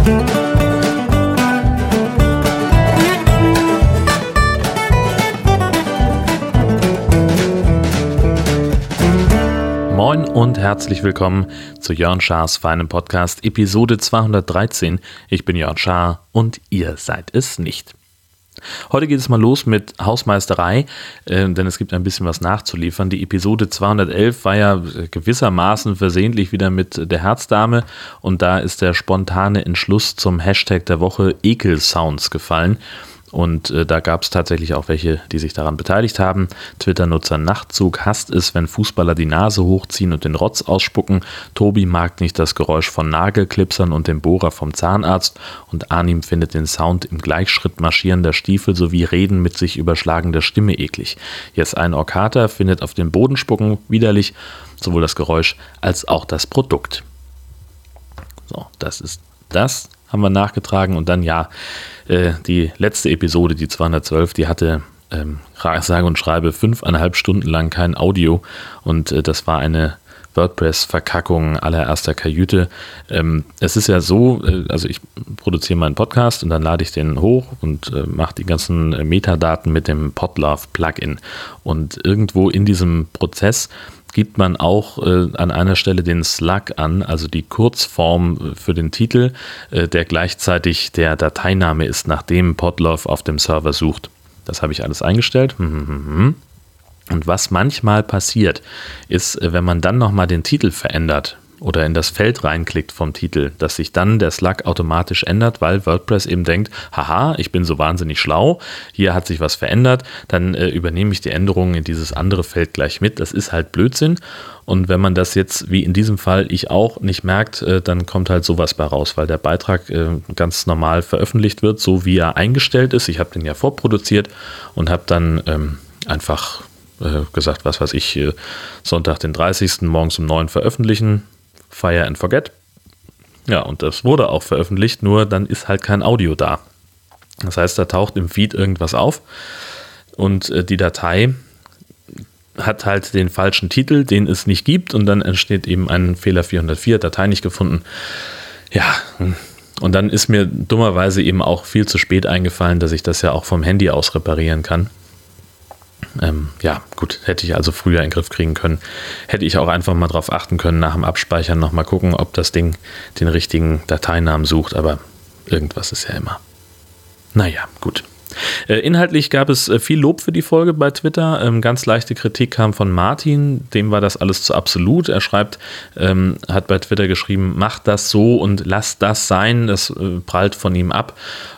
Moin und herzlich willkommen zu Jörn Schars feinem Podcast, Episode 213. Ich bin Jörn Schaar und ihr seid es nicht. Heute geht es mal los mit Hausmeisterei, denn es gibt ein bisschen was nachzuliefern. Die Episode 211 war ja gewissermaßen versehentlich wieder mit der Herzdame und da ist der spontane Entschluss zum Hashtag der Woche Ekelsounds gefallen. Und da gab es tatsächlich auch welche, die sich daran beteiligt haben. Twitter-Nutzer Nachtzug hasst es, wenn Fußballer die Nase hochziehen und den Rotz ausspucken. Tobi mag nicht das Geräusch von Nagelklipsern und dem Bohrer vom Zahnarzt. Und Arnim findet den Sound im Gleichschritt marschierender Stiefel sowie Reden mit sich überschlagender Stimme eklig. Jetzt ein Orkater findet auf den Boden spucken widerlich, sowohl das Geräusch als auch das Produkt. So, das haben wir nachgetragen und dann die letzte Episode, die 212, die hatte sage und schreibe 5,5 Stunden lang kein Audio und das war eine WordPress-Verkackung allererster Kajüte. Es ist ja so, also ich produziere meinen Podcast und dann lade ich den hoch und mache die ganzen Metadaten mit dem Podlove-Plugin und irgendwo in diesem Prozess gibt man auch an einer Stelle den Slug an, also die Kurzform für den Titel, der gleichzeitig der Dateiname ist, nachdem Podlove auf dem Server sucht. Das habe ich alles eingestellt. Und was manchmal passiert, ist, wenn man dann nochmal den Titel verändert oder in das Feld reinklickt vom Titel, dass sich dann der Slug automatisch ändert, weil WordPress eben denkt, haha, ich bin so wahnsinnig schlau, hier hat sich was verändert, dann übernehme ich die Änderungen in dieses andere Feld gleich mit. Das ist halt Blödsinn und wenn man das jetzt, wie in diesem Fall, ich auch nicht merkt, dann kommt halt sowas bei raus, weil der Beitrag ganz normal veröffentlicht wird, so wie er eingestellt ist. Ich habe den ja vorproduziert und habe dann einfach gesagt, was weiß ich, Sonntag den 30. morgens um 9 veröffentlichen, Fire and Forget. Ja, und das wurde auch veröffentlicht, nur dann ist halt kein Audio da. Das heißt, da taucht im Feed irgendwas auf und die Datei hat halt den falschen Titel, den es nicht gibt und dann entsteht eben ein Fehler 404, Datei nicht gefunden. Ja, und dann ist mir dummerweise eben auch viel zu spät eingefallen, dass ich das ja auch vom Handy aus reparieren kann. Ja, gut, hätte ich also früher in den Griff kriegen können. Hätte ich auch einfach mal drauf achten können, nach dem Abspeichern nochmal gucken, ob das Ding den richtigen Dateinamen sucht, aber irgendwas ist ja immer. Naja, gut. Inhaltlich gab es viel Lob für die Folge bei Twitter. Ganz leichte Kritik kam von Martin, dem war das alles zu absolut. Er schreibt, hat bei Twitter geschrieben, macht das so und lasst das sein, das prallt von ihm ab.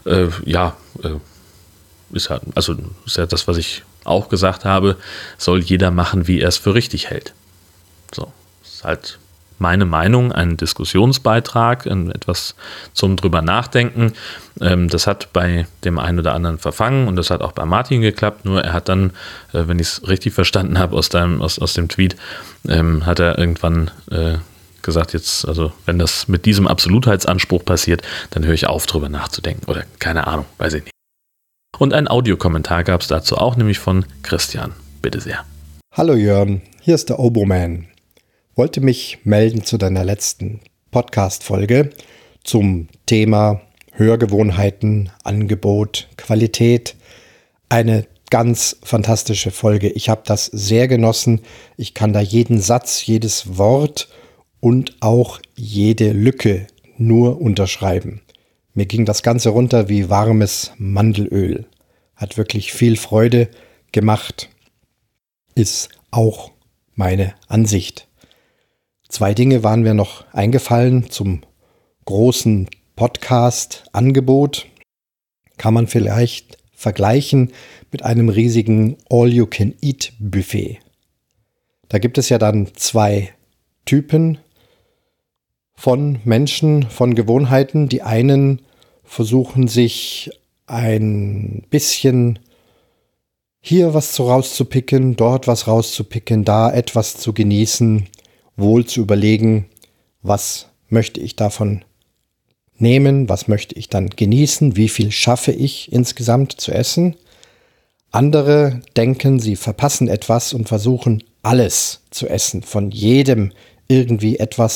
Ist ja das, was ich auch gesagt habe, soll jeder machen, wie er es für richtig hält. So, ist halt meine Meinung, ein Diskussionsbeitrag, etwas zum drüber nachdenken. Das hat bei dem einen oder anderen verfangen und das hat auch bei Martin geklappt, nur er hat dann, wenn ich es richtig verstanden habe aus dem Tweet, hat er irgendwann gesagt, jetzt, also wenn das mit diesem Absolutheitsanspruch passiert, dann höre ich auf, drüber nachzudenken oder keine Ahnung, weiß ich nicht. Und ein Audiokommentar gab es dazu auch, nämlich von Christian. Bitte sehr. Hallo Jörn, hier ist der Oboman. Wollte mich melden zu deiner letzten Podcast-Folge zum Thema Hörgewohnheiten, Angebot, Qualität. Eine ganz fantastische Folge. Ich habe das sehr genossen. Ich kann da jeden Satz, jedes Wort und auch jede Lücke nur unterschreiben. Mir ging das Ganze runter wie warmes Mandelöl. Hat wirklich viel Freude gemacht. Ist auch meine Ansicht. 2 Dinge waren mir noch eingefallen zum großen Podcast-Angebot. Kann man vielleicht vergleichen mit einem riesigen All-You-Can-Eat-Buffet. Da gibt es ja dann 2 Typen von Menschen, von Gewohnheiten. Die einen versuchen sich ein bisschen hier was rauszupicken, dort was rauszupicken, da etwas zu genießen, wohl zu überlegen, was möchte ich davon nehmen, was möchte ich dann genießen, wie viel schaffe ich insgesamt zu essen. Andere denken, sie verpassen etwas und versuchen alles zu essen, von jedem irgendwie etwas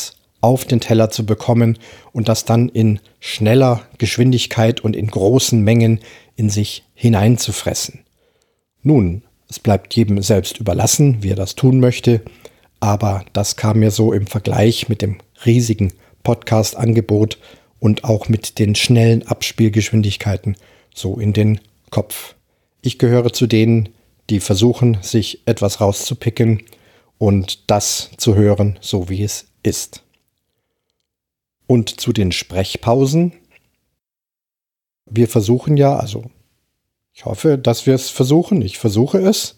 auf den Teller zu bekommen und das dann in schneller Geschwindigkeit und in großen Mengen in sich hineinzufressen. Nun, es bleibt jedem selbst überlassen, wie er das tun möchte, aber das kam mir so im Vergleich mit dem riesigen Podcast-Angebot und auch mit den schnellen Abspielgeschwindigkeiten so in den Kopf. Ich gehöre zu denen, die versuchen, sich etwas rauszupicken und das zu hören, so wie es ist. Und zu den Sprechpausen. Wir versuchen ja, also ich hoffe, dass wir es versuchen, ich versuche es,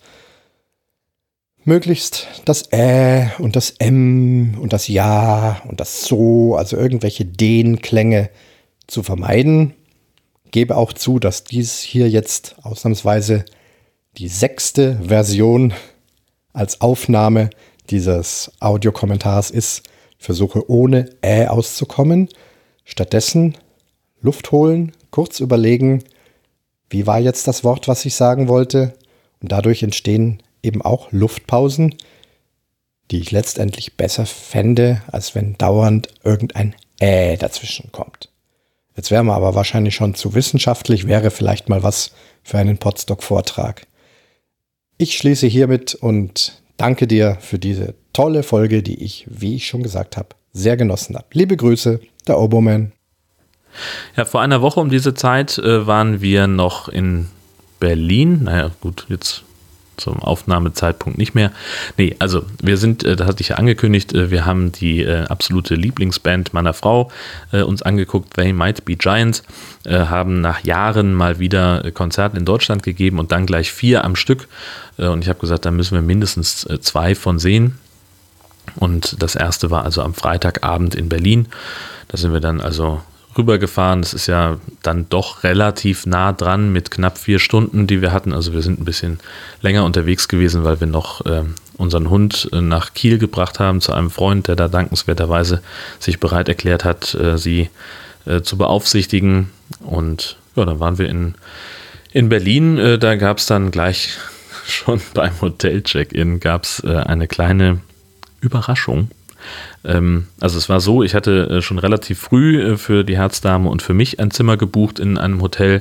möglichst das und das und das Ja und das So, also irgendwelche Den-Klänge zu vermeiden. Gebe auch zu, dass dies hier jetzt ausnahmsweise die 6. Version als Aufnahme dieses Audiokommentars ist. Ich versuche ohne auszukommen. Stattdessen Luft holen, kurz überlegen, wie war jetzt das Wort, was ich sagen wollte? Und dadurch entstehen eben auch Luftpausen, die ich letztendlich besser fände, als wenn dauernd irgendein dazwischen kommt. Jetzt wäre man aber wahrscheinlich schon zu wissenschaftlich, wäre vielleicht mal was für einen Podstock-Vortrag. Ich schließe hiermit und danke dir für diese tolle Folge, die ich, wie ich schon gesagt habe, sehr genossen habe. Liebe Grüße, der Oboman. Ja, vor einer Woche um diese Zeit waren wir noch in Berlin. Naja, gut, jetzt zum Aufnahmezeitpunkt nicht mehr. Nee, also wir sind, das hatte ich ja angekündigt, wir haben die absolute Lieblingsband meiner Frau uns angeguckt, They Might Be Giants, haben nach Jahren mal wieder Konzerte in Deutschland gegeben und dann gleich 4 am Stück. Und ich habe gesagt, da müssen wir mindestens 2 von sehen. Und das erste war also am Freitagabend in Berlin. Da sind wir dann also rübergefahren. Das ist ja dann doch relativ nah dran mit knapp 4 Stunden, die wir hatten. Also wir sind ein bisschen länger unterwegs gewesen, weil wir noch unseren Hund nach Kiel gebracht haben zu einem Freund, der da dankenswerterweise sich bereit erklärt hat, sie zu beaufsichtigen. Und ja, dann waren wir in Berlin. Da gab es dann gleich schon beim Hotel-Check-In gab es eine kleine Überraschung. Also es war so, ich hatte schon relativ früh für die Herzdame und für mich ein Zimmer gebucht in einem Hotel.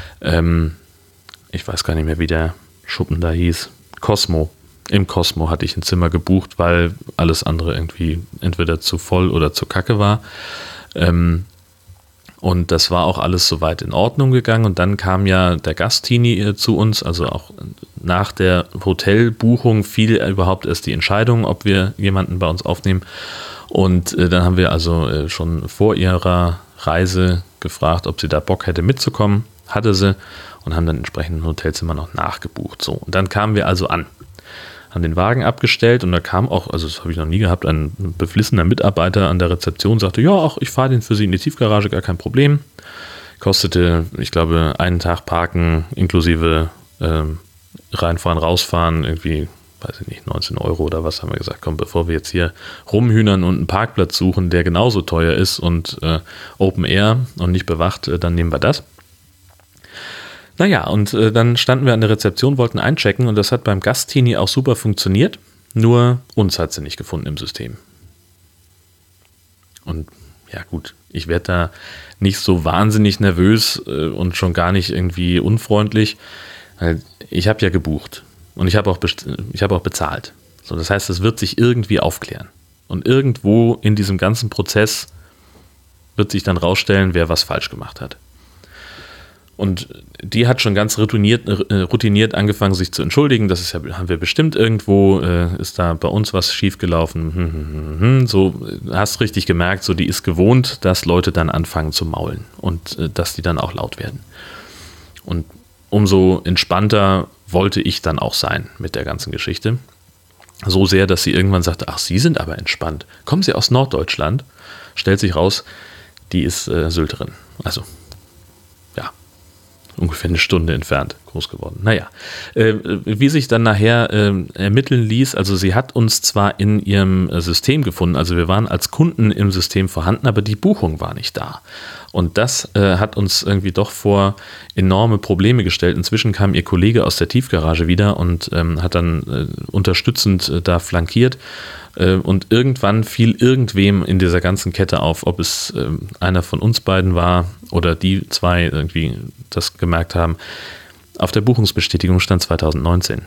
Ich weiß gar nicht mehr, wie der Schuppen da hieß. Cosmo. Im Cosmo hatte ich ein Zimmer gebucht, weil alles andere irgendwie entweder zu voll oder zu kacke war. Und das war auch alles soweit in Ordnung gegangen. Und dann kam ja der Gastini zu uns, also auch nach der Hotelbuchung fiel überhaupt erst die Entscheidung, ob wir jemanden bei uns aufnehmen. Und dann haben wir also schon vor ihrer Reise gefragt, ob sie da Bock hätte mitzukommen. Hatte sie und haben dann entsprechend ein Hotelzimmer noch nachgebucht. So, und dann kamen wir also an, haben den Wagen abgestellt und da kam auch, also das habe ich noch nie gehabt, ein beflissener Mitarbeiter an der Rezeption, sagte, ja, auch ich fahre den für Sie in die Tiefgarage, gar kein Problem. Kostete, ich glaube, einen Tag Parken inklusive reinfahren, rausfahren, irgendwie, weiß ich nicht, 19 Euro oder was, haben wir gesagt, komm, bevor wir jetzt hier rumhühnern und einen Parkplatz suchen, der genauso teuer ist und Open Air und nicht bewacht, dann nehmen wir das. Naja, und dann standen wir an der Rezeption, wollten einchecken und das hat beim Gastini auch super funktioniert, nur uns hat sie nicht gefunden im System. Und ja gut, ich werde da nicht so wahnsinnig nervös und schon gar nicht irgendwie unfreundlich, weil ich habe ja gebucht und ich habe auch bezahlt. So, das heißt, es wird sich irgendwie aufklären. Und irgendwo in diesem ganzen Prozess wird sich dann rausstellen, wer was falsch gemacht hat. Und die hat schon ganz routiniert angefangen, sich zu entschuldigen. Das ist ja, haben wir bestimmt irgendwo, ist da bei uns was schiefgelaufen. So, hast richtig gemerkt, so die ist gewohnt, dass Leute dann anfangen zu maulen und dass die dann auch laut werden. Und umso entspannter wollte ich dann auch sein mit der ganzen Geschichte. So sehr, dass sie irgendwann sagte, ach, Sie sind aber entspannt. Kommen Sie aus Norddeutschland? Stellt sich raus, die ist Sylterin. Also ungefähr eine Stunde entfernt. groß geworden. Naja, wie sich dann nachher ermitteln ließ, also sie hat uns zwar in ihrem System gefunden, also wir waren als Kunden im System vorhanden, aber die Buchung war nicht da. Und das hat uns irgendwie doch vor enorme Probleme gestellt. Inzwischen kam ihr Kollege aus der Tiefgarage wieder und hat dann unterstützend da flankiert. Und irgendwann fiel irgendwem in dieser ganzen Kette auf, ob es einer von uns beiden war oder die zwei irgendwie das gemerkt haben. Auf der Buchungsbestätigung stand 2019.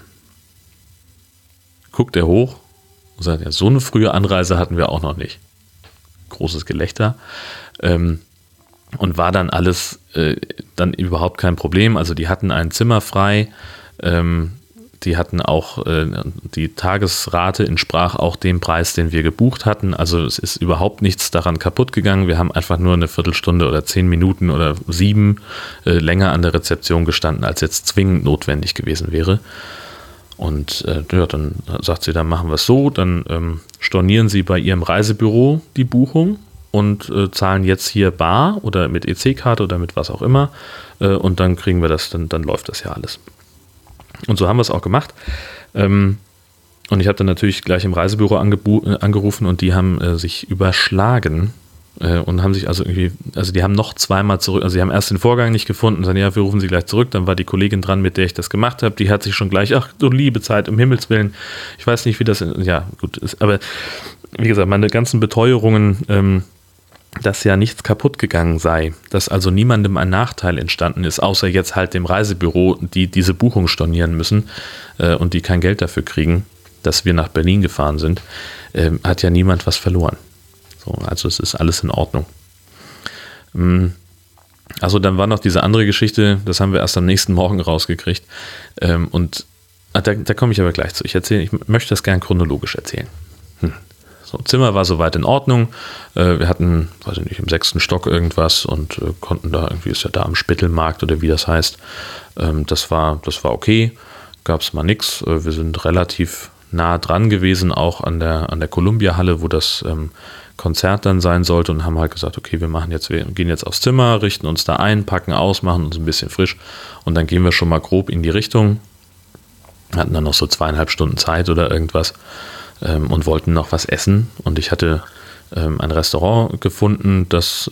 Guckt er hoch und sagt, ja, so eine frühe Anreise hatten wir auch noch nicht. Großes Gelächter. Und war dann alles dann überhaupt kein Problem. Also die hatten ein Zimmer frei. Die hatten auch, die Tagesrate entsprach auch dem Preis, den wir gebucht hatten. Also es ist überhaupt nichts daran kaputt gegangen. Wir haben einfach nur eine Viertelstunde oder 10 Minuten oder 7 länger an der Rezeption gestanden, als jetzt zwingend notwendig gewesen wäre. Und ja, dann sagt sie, dann machen wir es so, dann stornieren Sie bei Ihrem Reisebüro die Buchung und zahlen jetzt hier bar oder mit EC-Karte oder mit was auch immer. Und dann kriegen wir das, dann läuft das ja alles. Und so haben wir es auch gemacht. Und ich habe dann natürlich gleich im Reisebüro angerufen und die haben sich überschlagen und haben sich also irgendwie, also die haben noch zweimal zurück, also die haben erst den Vorgang nicht gefunden, sagen, ja, wir rufen sie gleich zurück. Dann war die Kollegin dran, mit der ich das gemacht habe, die hat sich schon gleich, ach du liebe Zeit, um Himmels Willen. Ich weiß nicht, wie das, ja gut ist, aber wie gesagt, meine ganzen Beteuerungen, dass ja nichts kaputt gegangen sei, dass also niemandem ein Nachteil entstanden ist, außer jetzt halt dem Reisebüro, die diese Buchung stornieren müssen und die kein Geld dafür kriegen, dass wir nach Berlin gefahren sind, hat ja niemand was verloren. So, also es ist alles in Ordnung. Also dann war noch diese andere Geschichte, das haben wir erst am nächsten Morgen rausgekriegt und da komme ich aber gleich zu. Ich möchte das gern chronologisch erzählen. So, Zimmer war soweit in Ordnung. Wir hatten, weiß ich nicht, im 6. Stock irgendwas und konnten da, irgendwie ist ja da am Spittelmarkt oder wie das heißt. Das war okay, gab es mal nichts. Wir sind relativ nah dran gewesen, auch an der Columbia-Halle, wo das Konzert dann sein sollte und haben halt gesagt, okay, wir gehen jetzt aufs Zimmer, richten uns da ein, packen aus, machen uns ein bisschen frisch und dann gehen wir schon mal grob in die Richtung. Hatten dann noch so 2,5 Stunden Zeit oder irgendwas. Und wollten noch was essen. Und ich hatte ein Restaurant gefunden, das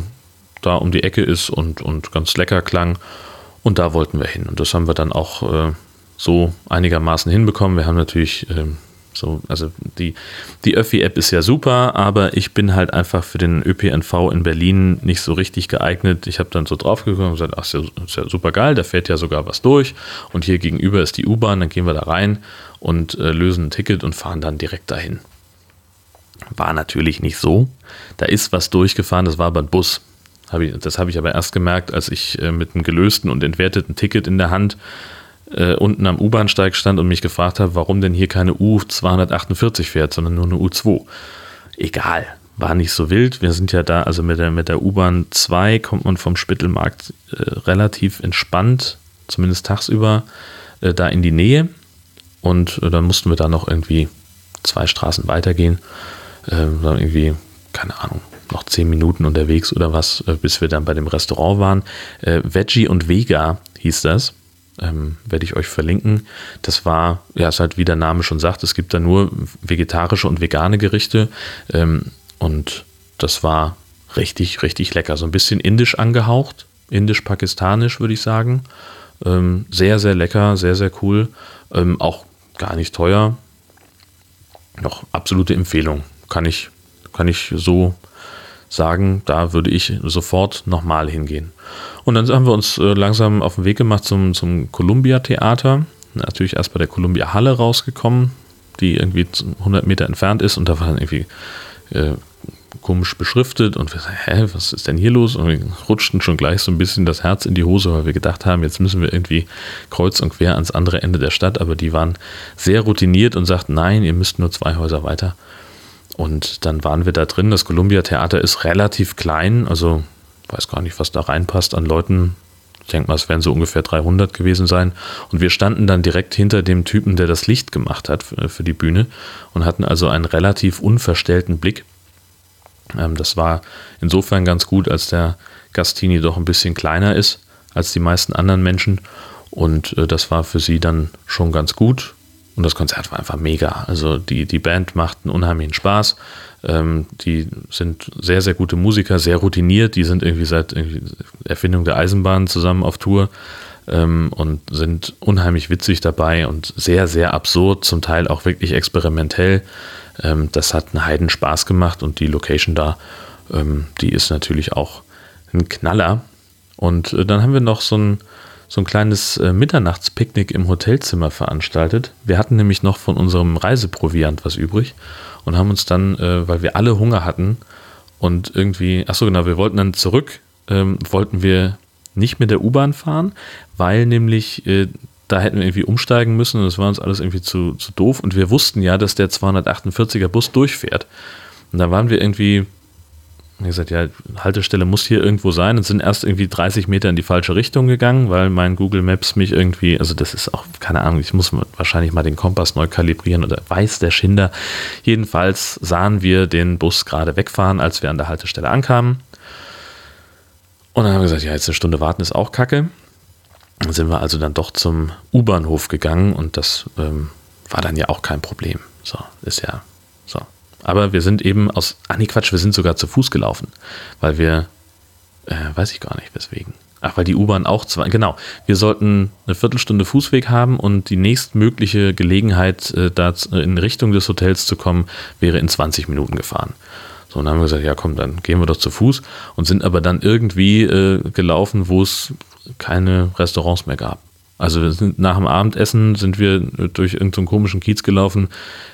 da um die Ecke ist und ganz lecker klang. Und da wollten wir hin. Und das haben wir dann auch so einigermaßen hinbekommen. Wir haben natürlich also die Öffi-App ist ja super, aber ich bin halt einfach für den ÖPNV in Berlin nicht so richtig geeignet. Ich habe dann so drauf geguckt und gesagt, ach, ist ja super geil, da fährt ja sogar was durch. Und hier gegenüber ist die U-Bahn, dann gehen wir da rein und lösen ein Ticket und fahren dann direkt dahin. War natürlich nicht so. Da ist was durchgefahren, das war aber ein Bus. Das habe ich aber erst gemerkt, als ich mit einem gelösten und entwerteten Ticket in der Hand unten am U-Bahn-Steig stand und mich gefragt habe, warum denn hier keine U248 fährt, sondern nur eine U2. Egal, war nicht so wild. Wir sind ja da, also mit der U-Bahn 2 kommt man vom Spittelmarkt relativ entspannt, zumindest tagsüber, da in die Nähe. Und dann mussten wir da noch irgendwie 2 Straßen weitergehen. Dann irgendwie, keine Ahnung, noch 10 Minuten unterwegs oder was, bis wir dann bei dem Restaurant waren. Veggie und Vega hieß das. Werde ich euch verlinken. Das war, ja, ist halt wie der Name schon sagt, es gibt da nur vegetarische und vegane Gerichte und das war richtig, richtig lecker. So ein bisschen indisch angehaucht, indisch-pakistanisch würde ich sagen. Sehr, sehr lecker, sehr, sehr cool. Auch gar nicht teuer. Noch absolute Empfehlung. Kann ich so sagen, da würde ich sofort nochmal hingehen. Und dann haben wir uns langsam auf den Weg gemacht zum Columbia-Theater. Natürlich erst bei der Columbia-Halle rausgekommen, die irgendwie 100 Meter entfernt ist und da war dann irgendwie komisch beschriftet und wir sagen, was ist denn hier los? Und wir rutschten schon gleich so ein bisschen das Herz in die Hose, weil wir gedacht haben, jetzt müssen wir irgendwie kreuz und quer ans andere Ende der Stadt, aber die waren sehr routiniert und sagten, nein, ihr müsst nur 2 Häuser weiter. Und dann waren wir da drin. Das Columbia-Theater ist relativ klein, also weiß gar nicht, was da reinpasst an Leuten. Ich denke mal, es werden so ungefähr 300 gewesen sein. Und wir standen dann direkt hinter dem Typen, der das Licht gemacht hat für die Bühne und hatten also einen relativ unverstellten Blick. Das war insofern ganz gut, als der Gastini doch ein bisschen kleiner ist als die meisten anderen Menschen. Und das war für sie dann schon ganz gut. Und das Konzert war einfach mega. Also die Band macht einen unheimlichen Spaß. Die sind sehr, sehr gute Musiker, sehr routiniert. Die sind irgendwie seit Erfindung der Eisenbahn zusammen auf Tour und sind unheimlich witzig dabei und sehr, sehr absurd, zum Teil auch wirklich experimentell. Das hat einen Heidenspaß gemacht und die Location da, die ist natürlich auch ein Knaller. Und dann haben wir noch so ein kleines Mitternachtspicknick im Hotelzimmer veranstaltet. Wir hatten nämlich noch von unserem Reiseproviant was übrig und haben uns dann, weil wir alle Hunger hatten und irgendwie, wir wollten dann zurück, wollten wir nicht mit der U-Bahn fahren, weil nämlich da hätten wir irgendwie umsteigen müssen und das war uns alles irgendwie zu doof und wir wussten ja, dass der 248er Bus durchfährt. Und da waren wir irgendwie, wie gesagt, ja, Haltestelle muss hier irgendwo sein und sind erst irgendwie 30 Meter in die falsche Richtung gegangen, weil mein Google Maps mich irgendwie, also das ist auch, keine Ahnung, ich muss wahrscheinlich mal den Kompass neu kalibrieren oder weiß der Schinder. Jedenfalls sahen wir den Bus gerade wegfahren, als wir an der Haltestelle ankamen. Und dann haben wir gesagt, ja, jetzt eine Stunde warten ist auch kacke. Dann sind wir also dann doch zum U-Bahnhof gegangen und das war dann ja auch kein Problem. So, ist ja so. Aber wir sind eben wir sind sogar zu Fuß gelaufen, weil wir, weiß ich gar nicht weswegen. Weil die U-Bahn auch wir sollten eine Viertelstunde Fußweg haben und die nächstmögliche Gelegenheit, da in Richtung des Hotels zu kommen, wäre in 20 Minuten gefahren. So, und dann haben wir gesagt, ja komm, dann gehen wir doch zu Fuß und sind aber dann irgendwie gelaufen, wo es keine Restaurants mehr gab. Also nach dem Abendessen sind wir durch irgendeinen komischen Kiez gelaufen,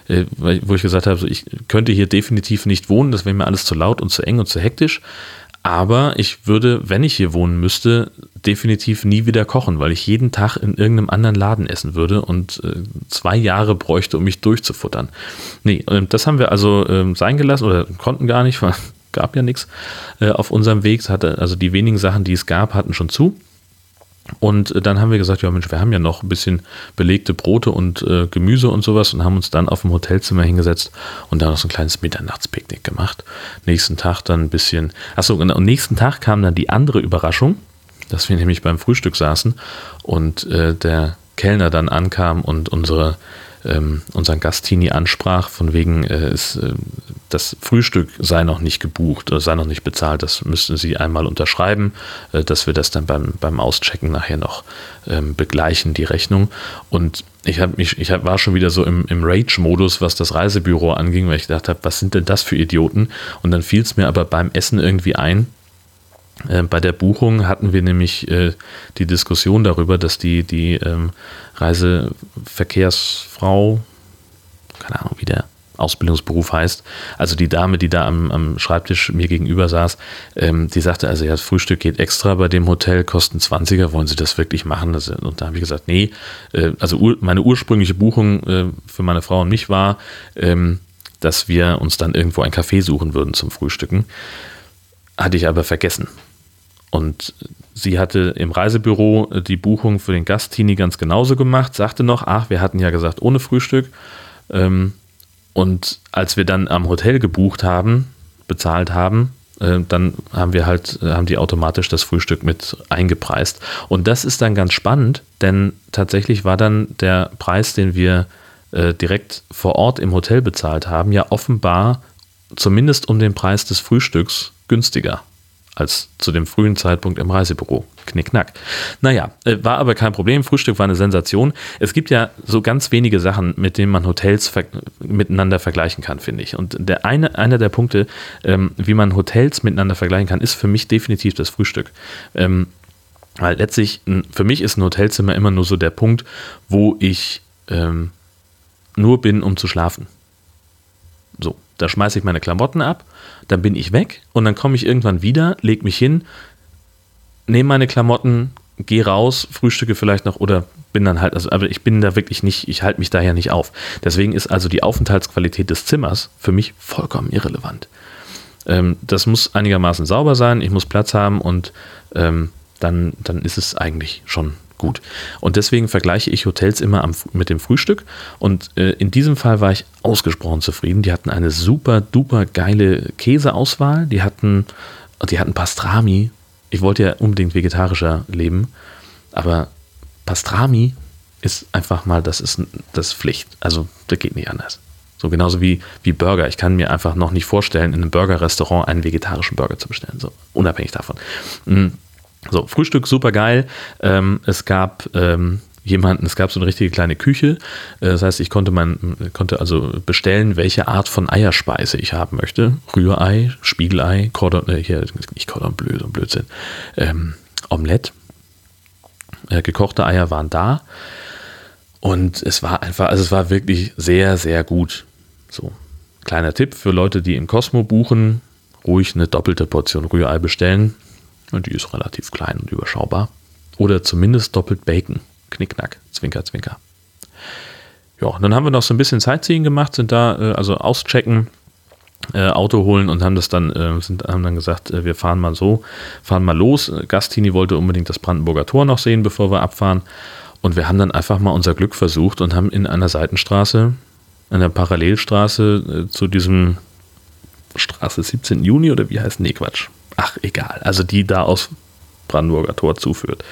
wo ich gesagt habe, so, ich könnte hier definitiv nicht wohnen, das wäre mir alles zu laut und zu eng und zu hektisch. Aber ich würde, wenn ich hier wohnen müsste, definitiv nie wieder kochen, weil ich jeden Tag in irgendeinem anderen Laden essen würde und 2 Jahre bräuchte, um mich durchzufuttern. Nee, das haben wir also sein gelassen oder konnten gar nicht, weil es gab ja nichts auf unserem Weg. Also die wenigen Sachen, die es gab, hatten schon zu. Und dann haben wir gesagt, ja Mensch, wir haben ja noch ein bisschen belegte Brote und Gemüse und sowas und haben uns dann auf dem Hotelzimmer hingesetzt und da noch so ein kleines Mitternachtspicknick gemacht. Nächsten Tag dann ein bisschen, und nächsten Tag kam dann die andere Überraschung, dass wir nämlich beim Frühstück saßen und der Kellner dann ankam und unseren Gastini ansprach, von wegen das Frühstück sei noch nicht gebucht oder sei noch nicht bezahlt, das müssten Sie einmal unterschreiben, dass wir das dann beim Auschecken nachher noch begleichen, die Rechnung. Und ich war schon wieder so im Rage-Modus, was das Reisebüro anging, weil ich gedacht habe, was sind denn das für Idioten? Und dann fiel es mir aber beim Essen irgendwie ein. Bei der Buchung hatten wir nämlich die Diskussion darüber, dass die Reiseverkehrsfrau, keine Ahnung, wie der Ausbildungsberuf heißt, also die Dame, die da am Schreibtisch mir gegenüber saß, die sagte, also ja, das Frühstück geht extra bei dem Hotel, kosten 20er, wollen Sie das wirklich machen? Und da habe ich gesagt, nee, also meine ursprüngliche Buchung für meine Frau und mich war, dass wir uns dann irgendwo ein Café suchen würden zum Frühstücken. Hatte ich aber vergessen. Und sie hatte im Reisebüro die Buchung für den Gastini ganz genauso gemacht, sagte noch, wir hatten ja gesagt, ohne Frühstück. Und als wir dann am Hotel bezahlt haben, dann haben die automatisch das Frühstück mit eingepreist. Und das ist dann ganz spannend, denn tatsächlich war dann der Preis, den wir direkt vor Ort im Hotel bezahlt haben, ja offenbar zumindest um den Preis des Frühstücks günstiger als zu dem frühen Zeitpunkt im Reisebüro. Knickknack. Naja, war aber kein Problem. Frühstück war eine Sensation. Es gibt ja so ganz wenige Sachen, mit denen man Hotels miteinander vergleichen kann, finde ich. Und einer der Punkte, wie man Hotels miteinander vergleichen kann, ist für mich definitiv das Frühstück. Weil letztlich, für mich ist ein Hotelzimmer immer nur so der Punkt, wo ich nur bin, um zu schlafen. So, da schmeiße ich meine Klamotten ab, dann bin ich weg und dann komme ich irgendwann wieder, lege mich hin, nehme meine Klamotten, gehe raus, frühstücke vielleicht noch oder bin dann halt, aber ich bin da wirklich nicht, ich halte mich daher nicht auf. Deswegen ist also die Aufenthaltsqualität des Zimmers für mich vollkommen irrelevant. Das muss einigermaßen sauber sein, ich muss Platz haben und dann ist es eigentlich schon gut. Und deswegen vergleiche ich Hotels immer mit dem Frühstück und in diesem Fall war ich ausgesprochen zufrieden. Die hatten eine super duper geile Käseauswahl, die hatten Pastrami. Ich wollte ja unbedingt vegetarischer leben, aber Pastrami ist einfach mal, das ist Pflicht. Also das geht nicht anders. So genauso wie Burger. Ich kann mir einfach noch nicht vorstellen, in einem Burger-Restaurant einen vegetarischen Burger zu bestellen. So unabhängig davon. So, Frühstück super geil. Es gab so eine richtige kleine Küche. Das heißt, ich konnte also bestellen, welche Art von Eierspeise ich haben möchte. Rührei, Spiegelei, nicht Cordon Bleu, so ein Blödsinn. Omelette. Gekochte Eier waren da. Und es war wirklich sehr, sehr gut. So, kleiner Tipp für Leute, die im Cosmo buchen, ruhig eine doppelte Portion Rührei bestellen. Und die ist relativ klein und überschaubar. Oder zumindest doppelt Bacon. Knickknack, Zwinker, Zwinker. Ja, dann haben wir noch so ein bisschen Sightseeing gemacht, sind da also auschecken, Auto holen und haben dann gesagt, wir fahren mal los. Gastini wollte unbedingt das Brandenburger Tor noch sehen, bevor wir abfahren. Und wir haben dann einfach mal unser Glück versucht und haben in einer Seitenstraße, einer Parallelstraße zu diesem Straße 17. Juni oder wie heißt? Nee, Quatsch. Ach, egal. Also die da aus Brandenburger Tor zuführt.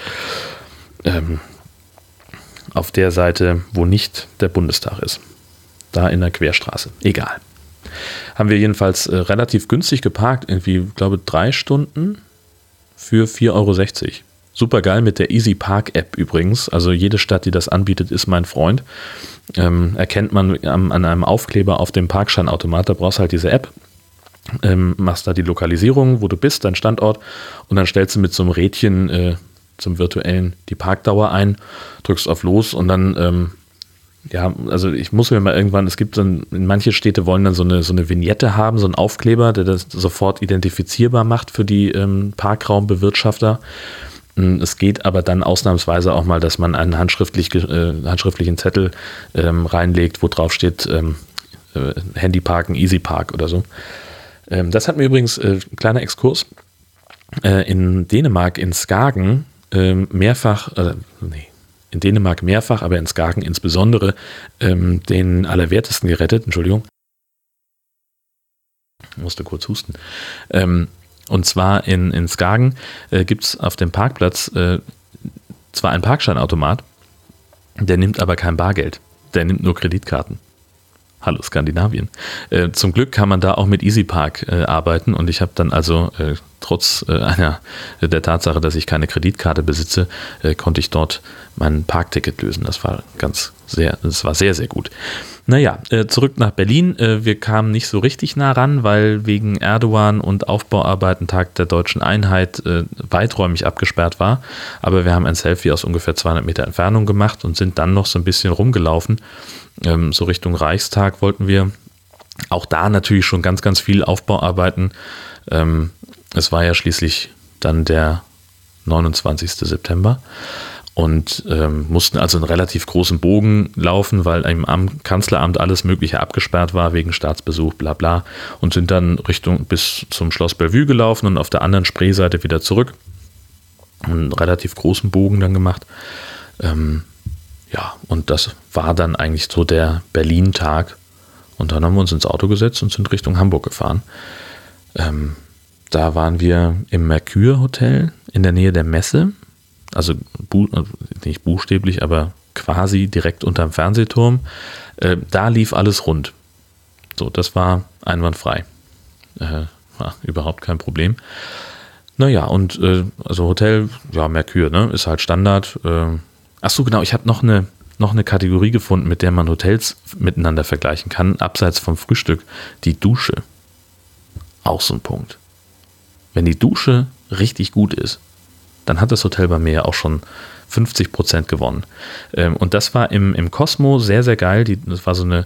Auf der Seite, wo nicht der Bundestag ist. Da in der Querstraße. Egal. Haben wir jedenfalls relativ günstig geparkt. Irgendwie, glaube 3 Stunden für 4,60 Euro. Super geil mit der Easy Park App übrigens. Also jede Stadt, die das anbietet, ist mein Freund. Erkennt man an einem Aufkleber auf dem Parkscheinautomat. Da brauchst du halt diese App. Machst da die Lokalisierung, wo du bist, dein Standort. Und dann stellst du mit so einem Rädchen zum virtuellen die Parkdauer ein, drückst auf Los und dann, also ich muss mir mal irgendwann, es gibt dann, manche Städte wollen dann so eine Vignette haben, so einen Aufkleber, der das sofort identifizierbar macht für die Parkraumbewirtschafter. Es geht aber dann ausnahmsweise auch mal, dass man einen handschriftlichen Zettel reinlegt, wo drauf steht Handyparken, Easy Park oder so. Das hat mir übrigens, kleiner Exkurs, in Dänemark, in Skagen, in Dänemark mehrfach, aber in Skagen insbesondere den Allerwertesten gerettet. Entschuldigung. Musste kurz husten. Und zwar in Skagen gibt es auf dem Parkplatz zwar einen Parkscheinautomat, der nimmt aber kein Bargeld. Der nimmt nur Kreditkarten. Hallo Skandinavien. Zum Glück kann man da auch mit EasyPark arbeiten und ich habe dann also trotz der Tatsache, dass ich keine Kreditkarte besitze, konnte ich dort mein Parkticket lösen. Das war sehr, sehr gut. Naja, zurück nach Berlin. Wir kamen nicht so richtig nah ran, weil wegen Erdogan und Aufbauarbeiten Tag der Deutschen Einheit weiträumig abgesperrt war. Aber wir haben ein Selfie aus ungefähr 200 Meter Entfernung gemacht und sind dann noch so ein bisschen rumgelaufen. So Richtung Reichstag wollten wir. Auch da natürlich schon ganz, ganz viel Aufbauarbeiten. Es war ja schließlich dann der 29. September und mussten also einen relativ großen Bogen laufen, weil am Kanzleramt alles Mögliche abgesperrt war wegen Staatsbesuch, bla bla, und sind dann bis zum Schloss Bellevue gelaufen und auf der anderen Spreeseite wieder zurück. Einen relativ großen Bogen dann gemacht. Ja, und das war dann eigentlich so der Berlin-Tag. Und dann haben wir uns ins Auto gesetzt und sind Richtung Hamburg gefahren. Da waren wir im Mercure Hotel in der Nähe der Messe. Also nicht buchstäblich, aber quasi direkt unterm Fernsehturm. Da lief alles rund. So, das war einwandfrei. War überhaupt kein Problem. Naja, und also Hotel, ja, Mercure, ne, ist halt Standard. Achso, genau, ich habe noch eine Kategorie gefunden, mit der man Hotels miteinander vergleichen kann, abseits vom Frühstück. Die Dusche. Auch so ein Punkt. Wenn die Dusche richtig gut ist, dann hat das Hotel bei mir ja auch schon 50% gewonnen. Und das war im Cosmo sehr, sehr geil. Das war so eine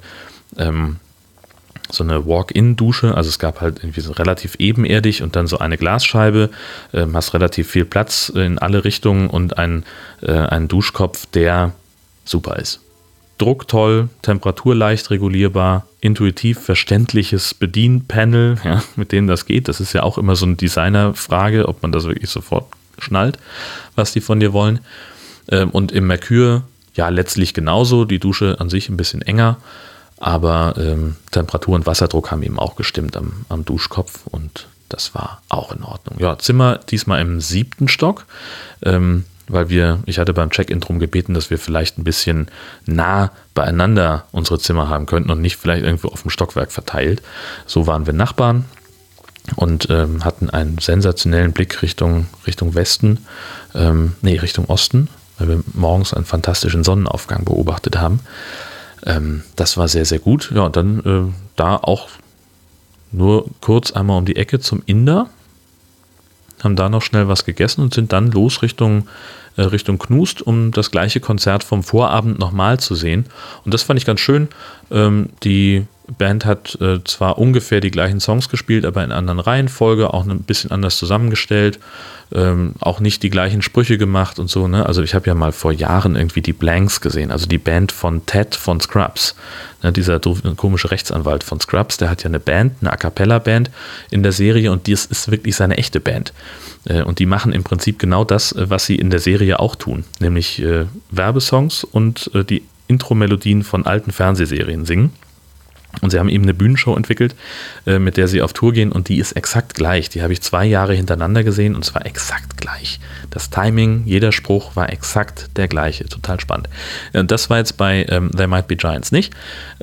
Walk-in-Dusche, also es gab halt irgendwie so relativ ebenerdig und dann so eine Glasscheibe, hast relativ viel Platz in alle Richtungen und einen Duschkopf, der super ist. Druck toll, Temperatur leicht regulierbar, intuitiv verständliches Bedienpanel, ja, mit dem das geht. Das ist ja auch immer so eine Designerfrage, ob man das wirklich sofort schnallt, was die von dir wollen. Und im Mercure, ja, letztlich genauso, die Dusche an sich ein bisschen enger, aber Temperatur und Wasserdruck haben eben auch gestimmt am Duschkopf und das war auch in Ordnung. Ja, Zimmer diesmal im 7. Stock. weil ich hatte beim Check-in darum gebeten, dass wir vielleicht ein bisschen nah beieinander unsere Zimmer haben könnten und nicht vielleicht irgendwo auf dem Stockwerk verteilt. So waren wir Nachbarn und hatten einen sensationellen Blick Richtung Westen, Richtung Osten, weil wir morgens einen fantastischen Sonnenaufgang beobachtet haben. Das war sehr, sehr gut. Ja, und dann da auch nur kurz einmal um die Ecke zum Inder, haben da noch schnell was gegessen und sind dann los Richtung Knust, um das gleiche Konzert vom Vorabend nochmal zu sehen. Und das fand ich ganz schön. Die Band hat zwar ungefähr die gleichen Songs gespielt, aber in anderen Reihenfolge, auch ein bisschen anders zusammengestellt, auch nicht die gleichen Sprüche gemacht und so. Ne? Also ich habe ja mal vor Jahren irgendwie die Blanks gesehen, also die Band von Ted von Scrubs. Ne, dieser komische Rechtsanwalt von Scrubs, der hat ja eine Band, eine A-Cappella-Band in der Serie und das ist wirklich seine echte Band. Und die machen im Prinzip genau das, was sie in der Serie auch tun, nämlich Werbesongs und die Intro-Melodien von alten Fernsehserien singen. Und sie haben eben eine Bühnenshow entwickelt, mit der sie auf Tour gehen und die ist exakt gleich. Die habe ich 2 Jahre hintereinander gesehen und es war exakt gleich. Das Timing, jeder Spruch war exakt der gleiche. Total spannend. Und das war jetzt bei There Might Be Giants nicht.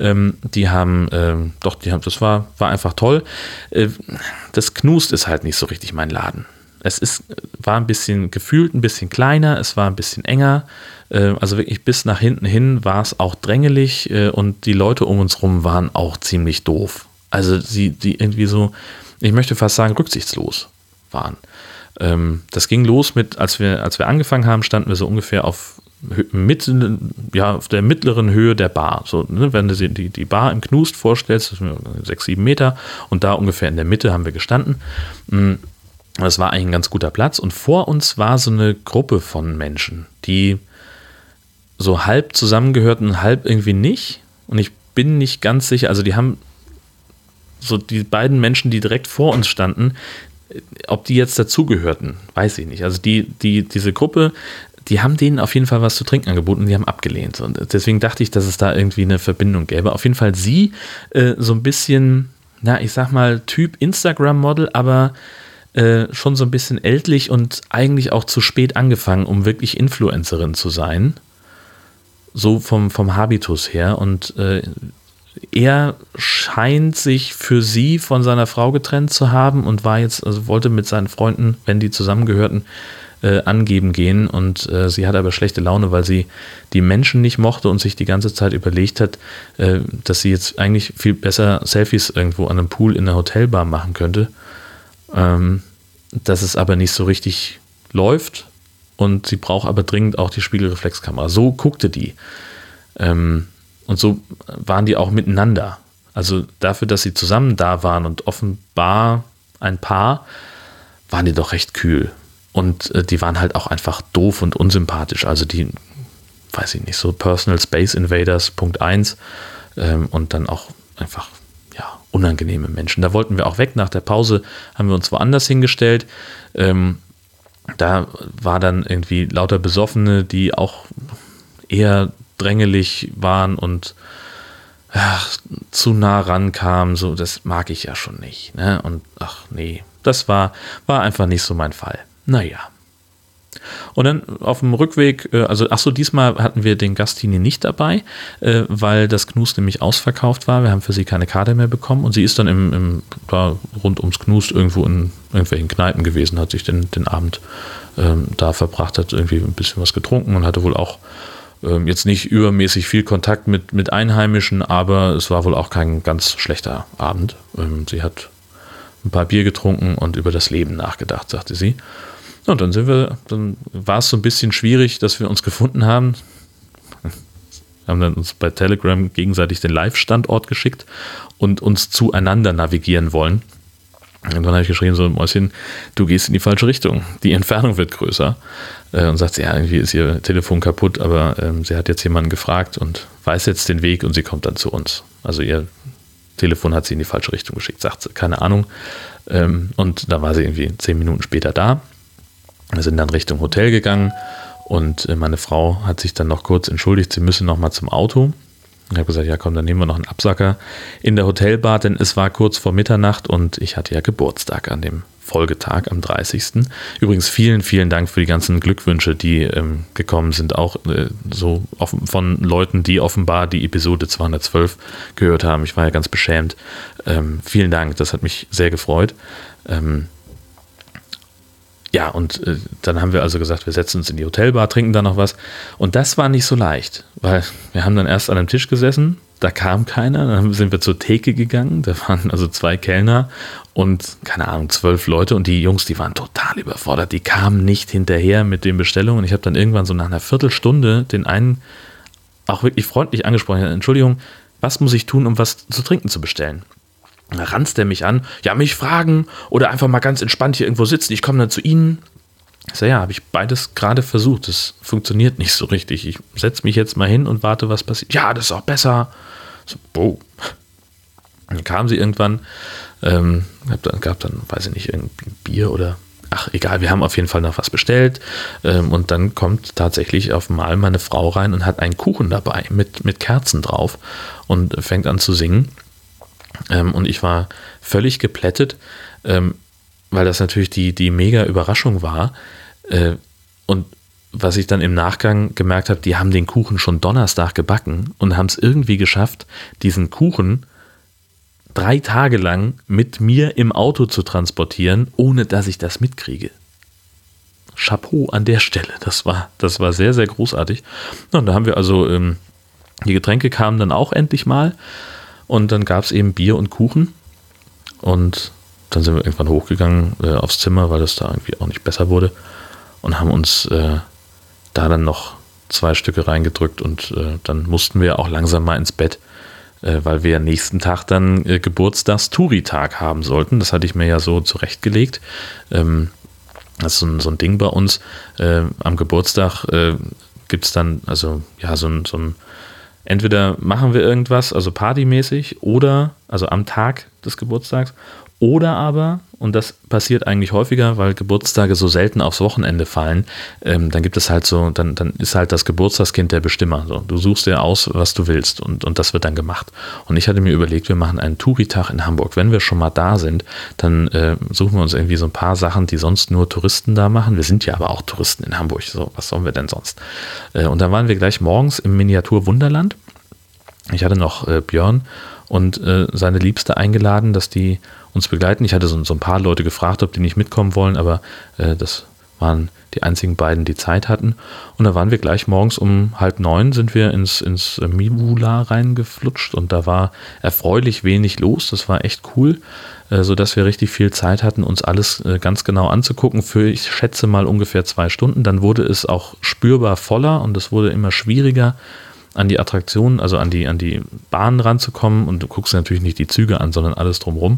Das war einfach toll. Das Knust ist halt nicht so richtig mein Laden. War ein bisschen gefühlt, ein bisschen kleiner, es war ein bisschen enger. Also wirklich bis nach hinten hin war es auch drängelig und die Leute um uns rum waren auch ziemlich doof. Also die irgendwie so, ich möchte fast sagen, rücksichtslos waren. Das ging los mit, als wir angefangen haben, standen wir so ungefähr auf der mittleren Höhe der Bar. So, ne, wenn du die Bar im Knust vorstellst, das sind 6-7 Meter und da ungefähr in der Mitte haben wir gestanden. Das war eigentlich ein ganz guter Platz und vor uns war so eine Gruppe von Menschen, die so halb zusammengehörten und halb irgendwie nicht. Und ich bin nicht ganz sicher, also die haben so die beiden Menschen, die direkt vor uns standen, ob die jetzt dazugehörten, weiß ich nicht. Also diese Gruppe, die haben denen auf jeden Fall was zu trinken angeboten und die haben abgelehnt. Und deswegen dachte ich, dass es da irgendwie eine Verbindung gäbe. Auf jeden Fall sie so ein bisschen, ich sag mal, Typ Instagram-Model, aber schon so ein bisschen ältlich und eigentlich auch zu spät angefangen, um wirklich Influencerin zu sein. So vom Habitus her. Und er scheint sich für sie von seiner Frau getrennt zu haben und wollte mit seinen Freunden, wenn die zusammengehörten, angeben gehen. Und sie hat aber schlechte Laune, weil sie die Menschen nicht mochte und sich die ganze Zeit überlegt hat, dass sie jetzt eigentlich viel besser Selfies irgendwo an einem Pool in der Hotelbar machen könnte. Dass es aber nicht so richtig läuft und sie braucht aber dringend auch die Spiegelreflexkamera. So guckte die. Und so waren die auch miteinander. Also dafür, dass sie zusammen da waren und offenbar ein Paar, waren die doch recht kühl. Und die waren halt auch einfach doof und unsympathisch. Also die, weiß ich nicht, so Personal Space Invaders Punkt 1 und dann auch einfach unangenehme Menschen. Da wollten wir auch weg. Nach der Pause haben wir uns woanders hingestellt. Da war dann irgendwie lauter Besoffene, die auch eher drängelig waren und zu nah rankamen. So, das mag ich ja schon nicht. Ne? Und das war einfach nicht so mein Fall. Naja. Und dann auf dem Rückweg, diesmal hatten wir den Gastini nicht dabei, weil das Knust nämlich ausverkauft war. Wir haben für sie keine Karte mehr bekommen und sie ist dann da rund ums Knust irgendwo in irgendwelchen Kneipen gewesen, hat sich den Abend da verbracht, hat irgendwie ein bisschen was getrunken und hatte wohl auch jetzt nicht übermäßig viel Kontakt mit Einheimischen, aber es war wohl auch kein ganz schlechter Abend. Sie hat ein paar Bier getrunken und über das Leben nachgedacht, sagte sie. Und dann war es so ein bisschen schwierig, dass wir uns gefunden haben. Haben dann uns bei Telegram gegenseitig den Live-Standort geschickt und uns zueinander navigieren wollen. Und dann habe ich geschrieben, so Mäuschen, du gehst in die falsche Richtung. Die Entfernung wird größer. Und sagt sie, irgendwie ist ihr Telefon kaputt, aber sie hat jetzt jemanden gefragt und weiß jetzt den Weg und sie kommt dann zu uns. Also ihr Telefon hat sie in die falsche Richtung geschickt, sagt sie, keine Ahnung. Und da war sie irgendwie 10 Minuten später da. Wir sind dann Richtung Hotel gegangen und meine Frau hat sich dann noch kurz entschuldigt, sie müsse noch mal zum Auto. Ich habe gesagt, ja komm, dann nehmen wir noch einen Absacker in der Hotelbar, denn es war kurz vor Mitternacht und ich hatte ja Geburtstag an dem Folgetag am 30. Übrigens vielen, vielen Dank für die ganzen Glückwünsche, die gekommen sind, auch von Leuten, die offenbar die Episode 212 gehört haben. Ich war ja ganz beschämt. Vielen Dank, das hat mich sehr gefreut. Dann haben wir also gesagt, wir setzen uns in die Hotelbar, trinken da noch was. Und das war nicht so leicht, weil wir haben dann erst an einem Tisch gesessen, da kam keiner, dann sind wir zur Theke gegangen, da waren also 2 Kellner und, 12 Leute und die Jungs, die waren total überfordert, die kamen nicht hinterher mit den Bestellungen. Ich habe dann irgendwann so nach einer Viertelstunde den einen auch wirklich freundlich angesprochen, Entschuldigung, was muss ich tun, um was zu trinken zu bestellen? Da ranzt er mich an, ja, mich fragen oder einfach mal ganz entspannt hier irgendwo sitzen, ich komme dann zu Ihnen. Ich sage, ja, habe ich beides gerade versucht, das funktioniert nicht so richtig. Ich setze mich jetzt mal hin und warte, was passiert. Ja, das ist auch besser. So, wow. Dann kam sie irgendwann, gab dann, weiß ich nicht, irgendwie Bier oder, ach egal, wir haben auf jeden Fall noch was bestellt und dann kommt tatsächlich auf einmal meine Frau rein und hat einen Kuchen dabei mit Kerzen drauf und fängt an zu singen. Und ich war völlig geplättet, weil das natürlich die mega Überraschung war. Und was ich dann im Nachgang gemerkt habe, die haben den Kuchen schon Donnerstag gebacken und haben es irgendwie geschafft, diesen Kuchen 3 Tage lang mit mir im Auto zu transportieren, ohne dass ich das mitkriege. Chapeau an der Stelle, das war sehr, sehr großartig. Und da haben wir also, die Getränke kamen dann auch endlich mal. Und dann gab es eben Bier und Kuchen und dann sind wir irgendwann hochgegangen aufs Zimmer, weil das da irgendwie auch nicht besser wurde und haben uns da dann noch 2 Stücke reingedrückt und dann mussten wir auch langsam mal ins Bett, weil wir nächsten Tag dann Geburtstags-Touri-Tag haben sollten. Das hatte ich mir ja so zurechtgelegt. Das ist so ein Ding bei uns. Am Geburtstag gibt es dann also ja so ein entweder machen wir irgendwas, also partymäßig, oder, also am Tag des Geburtstags, oder aber, und das passiert eigentlich häufiger, weil Geburtstage so selten aufs Wochenende fallen, dann gibt es halt so, dann ist halt das Geburtstagskind der Bestimmer. So. Du suchst dir aus, was du willst und das wird dann gemacht. Und ich hatte mir überlegt, wir machen einen Touri-Tag in Hamburg. Wenn wir schon mal da sind, dann suchen wir uns irgendwie so ein paar Sachen, die sonst nur Touristen da machen. Wir sind ja aber auch Touristen in Hamburg, so, was sollen wir denn sonst? Und dann waren wir gleich morgens im Miniatur Wunderland. Ich hatte noch Björn und seine Liebste eingeladen, dass die uns begleiten. Ich hatte so ein paar Leute gefragt, ob die nicht mitkommen wollen, aber das waren die einzigen beiden, die Zeit hatten. Und da waren wir gleich morgens um 8:30 sind wir ins Mivula reingeflutscht und da war erfreulich wenig los. Das war echt cool, sodass wir richtig viel Zeit hatten, uns alles ganz genau anzugucken. Für, ich schätze mal, ungefähr 2 Stunden. Dann wurde es auch spürbar voller und es wurde immer schwieriger, an die Attraktionen, also an die Bahnen ranzukommen, und du guckst natürlich nicht die Züge an, sondern alles drumherum.